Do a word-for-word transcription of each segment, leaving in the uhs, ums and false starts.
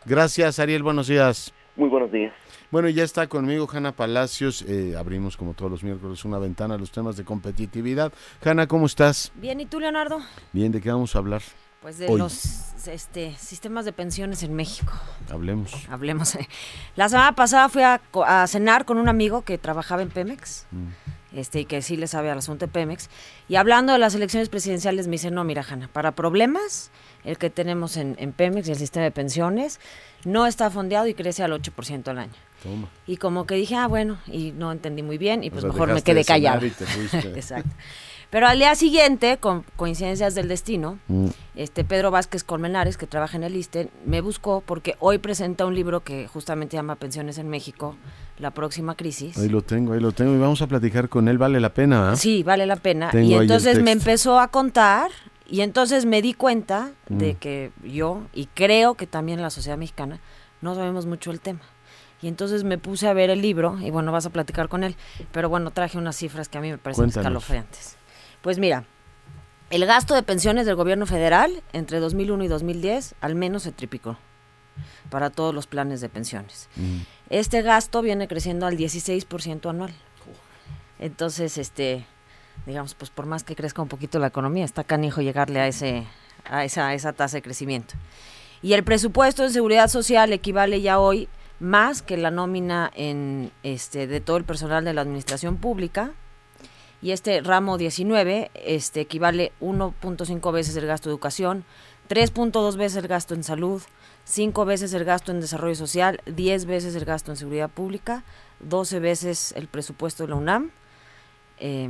Gracias, Ariel, buenos días. Muy buenos días. Bueno, ya está conmigo Hanna Palacios. Eh, abrimos como todos los miércoles una ventana a los temas de competitividad. Hanna, ¿cómo estás? Bien, ¿y tú, Leonardo? Bien, ¿de qué vamos a hablar? Pues de hoy? los este, sistemas de pensiones en México. Hablemos. Hablemos. La semana pasada fui a, a cenar con un amigo que trabajaba en Pemex, mm. este, y que sí le sabe al asunto de Pemex, y hablando de las elecciones presidenciales me dice, no, mira, Hanna, para problemas, el que tenemos en, en Pemex y el sistema de pensiones no está fondeado y crece al ocho por ciento al año. Toma. Y como que dije, ah, bueno, y no entendí muy bien, y pues o sea, mejor me quedé callada. Exacto. Pero al día siguiente, con coincidencias del destino, mm. este Pedro Vázquez Colmenares, que trabaja en el ISSSTE, me buscó porque hoy presenta un libro que justamente se llama Pensiones en México, la próxima crisis. Ahí lo tengo, ahí lo tengo, y vamos a platicar con él, ¿vale la pena? ¿eh? Sí, vale la pena. Tengo y entonces el me empezó a contar, y entonces me di cuenta mm. de que yo, y creo que también la sociedad mexicana, no sabemos mucho el tema. Y entonces me puse a ver el libro, y bueno, vas a platicar con él, pero bueno, traje unas cifras que a mí me parecen Cuéntanos. escalofriantes. Pues mira, el gasto de pensiones del gobierno federal entre dos mil uno y dos mil diez al menos se triplicó para todos los planes de pensiones. Mm. Este gasto viene creciendo al dieciséis por ciento anual. Entonces, este, digamos, pues por más que crezca un poquito la economía, está canijo llegarle a ese a esa, a esa tasa de crecimiento. Y el presupuesto de seguridad social equivale ya hoy más que la nómina en este de todo el personal de la administración pública. Y este ramo diecinueve este, equivale uno punto cinco veces el gasto de educación, tres punto dos veces el gasto en salud, cinco veces el gasto en desarrollo social, diez veces el gasto en seguridad pública, doce veces el presupuesto de la UNAM. Eh,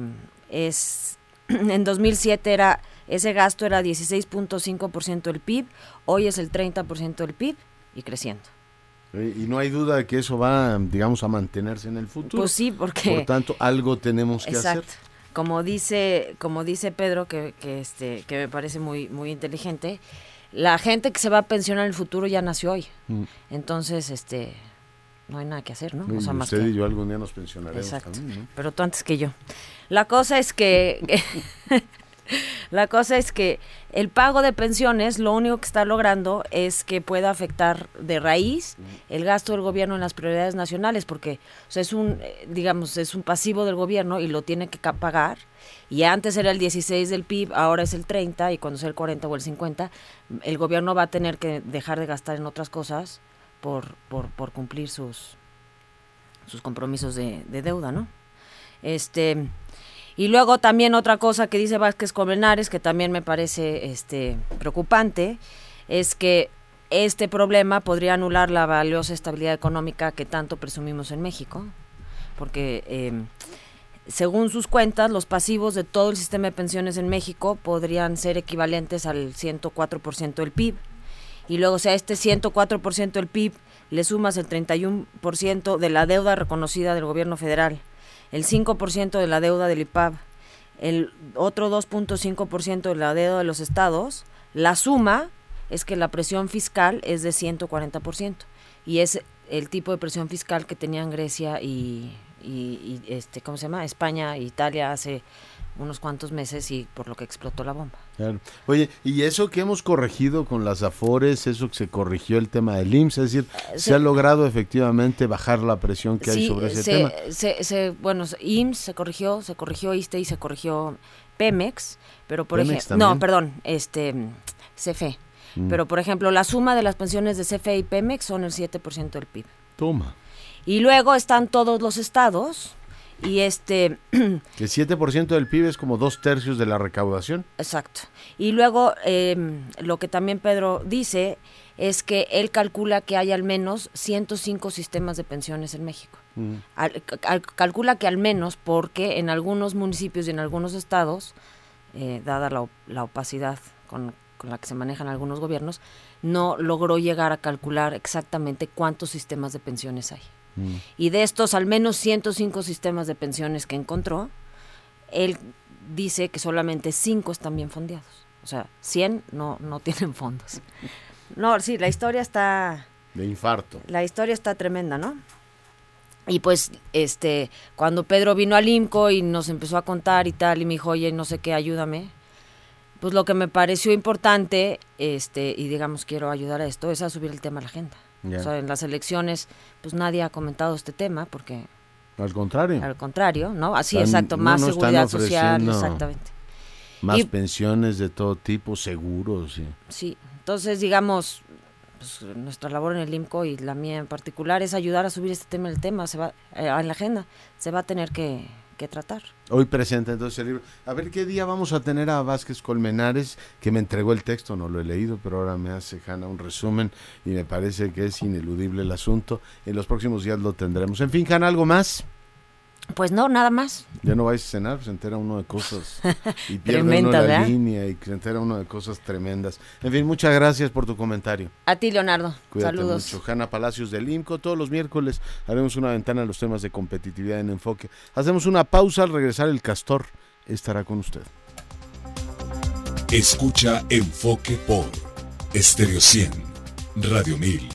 es en dos mil siete era ese gasto era dieciséis punto cinco por ciento del P I B, hoy es el treinta por ciento del P I B y creciendo. Y no hay duda de que eso va, digamos, a mantenerse en el futuro. Pues sí, porque... Por tanto, algo tenemos que exacto. hacer. Como dice, como dice Pedro, que, que, este, que me parece muy, muy inteligente, la gente que se va a pensionar en el futuro ya nació hoy. Mm. Entonces, este, no hay nada que hacer, ¿no? O sea, más usted que... y yo algún día nos pensionaremos. Exacto. También, ¿no? Pero tú antes que yo. La cosa es que... La cosa es que el pago de pensiones lo único que está logrando es que pueda afectar de raíz el gasto del gobierno en las prioridades nacionales, porque o sea, es un, digamos, es un pasivo del gobierno y lo tiene que pagar, y antes era el dieciséis del P I B, ahora es el treinta, y cuando sea el cuarenta o el cincuenta, el gobierno va a tener que dejar de gastar en otras cosas por, por, por cumplir sus, sus compromisos de, de deuda, ¿no? Este... Y luego también otra cosa que dice Vázquez Colmenares, que también me parece este preocupante, es que este problema podría anular la valiosa estabilidad económica que tanto presumimos en México, porque eh, según sus cuentas, los pasivos de todo el sistema de pensiones en México podrían ser equivalentes al ciento cuatro por ciento del P I B. Y luego, o sea, a este ciento cuatro por ciento del P I B le sumas el treinta y uno por ciento de la deuda reconocida del gobierno federal, el cinco por ciento de la deuda del I P A B, el otro dos punto cinco por ciento de la deuda de los estados, la suma es que la presión fiscal es de ciento cuarenta por ciento, y es el tipo de presión fiscal que tenían Grecia y, y, y este, ¿cómo se llama? España e Italia hace unos cuantos meses, y por lo que explotó la bomba. Claro. Oye, y eso que hemos corregido con las Afores, eso que se corrigió el tema del I M S S, es decir, se, se ha logrado efectivamente bajar la presión que sí, hay sobre ese se, tema. Se, se, bueno, I M S S se corrigió, se corrigió ISSSTE y se corrigió Pemex, pero por ejemplo, no, perdón, este, C F E, mm. pero por ejemplo, la suma de las pensiones de C F E y Pemex son el siete por ciento del P I B. Toma. Y luego están todos los estados. Y este... El siete por ciento del P I B es como dos tercios de la recaudación. Exacto. Y luego, eh, lo que también Pedro dice es que él calcula que hay al menos ciento cinco sistemas de pensiones en México. Mm. Al, al, calcula que al menos porque en algunos municipios y en algunos estados, eh, dada la, la opacidad con, con la que se manejan algunos gobiernos, no logró llegar a calcular exactamente cuántos sistemas de pensiones hay. Y de estos al menos ciento cinco sistemas de pensiones que encontró, él dice que solamente cinco están bien fondeados. O sea, cien no, no tienen fondos. No, sí, la historia está... De infarto. La historia está tremenda, ¿no? Y pues, este, cuando Pedro vino al IMCO y nos empezó a contar y tal, y me dijo, oye, no sé qué, ayúdame. pues lo que me pareció importante, este, y digamos quiero ayudar a esto, es a subir el tema a la agenda. Yeah. O sea, en las elecciones, pues nadie ha comentado este tema porque... Al contrario. Al contrario, ¿no? Así, están, exacto, más no seguridad social, exactamente. Más y, pensiones de todo tipo, seguros. Sí, sí. Entonces, digamos, pues, nuestra labor en el I M C O y la mía en particular es ayudar a subir este tema, el tema se va eh, en la agenda, se va a tener que, que tratar. Hoy presenta entonces el libro. A ver qué día vamos a tener a Vázquez Colmenares, que me entregó el texto, no lo he leído, pero ahora me hace Hanna un resumen y me parece que es ineludible el asunto. En los próximos días lo tendremos. En fin, Hanna, ¿algo más? Pues no, nada más. Ya no vais a cenar, se entera uno de cosas y pierde Tremenda, uno la ¿verdad? línea y se entera uno de cosas tremendas. En fin, muchas gracias por tu comentario. A ti, Leonardo. Cuídate Saludos. mucho. Hanna Palacios del I M C O. Todos los miércoles haremos una ventana a los temas de competitividad en Enfoque. Hacemos una pausa. Al regresar, el Castor estará con usted. Escucha Enfoque por Estéreo cien, Radio mil.